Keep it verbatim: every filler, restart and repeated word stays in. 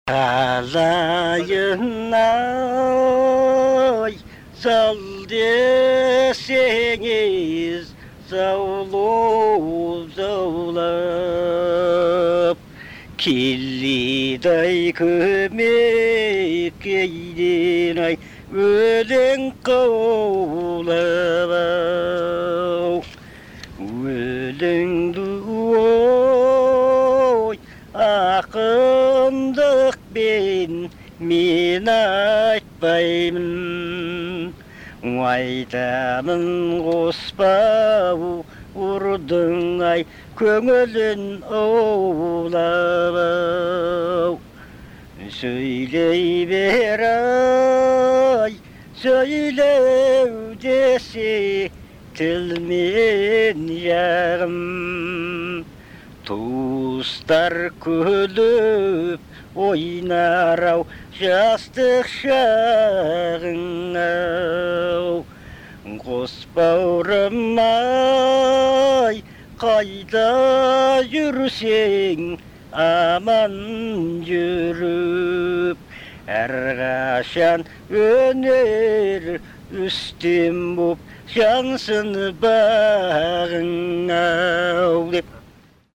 Alayın ay sal deseniz zavlu zavlap Killiday kömek eydin ay ölen kavlab Ölen duoy akındık ben men aytpаймын Айтамын қоспау ұрдың ай көңілін аулап Сөйлей бер ай сөйлеу десе тілмен жағым Туыстар күліп ойнар-ау жастық шағың-ау Қос бауырым-ай қайда жүрсең аман жүріп әрқашан өнер үстем боп жансын бағың-ау деп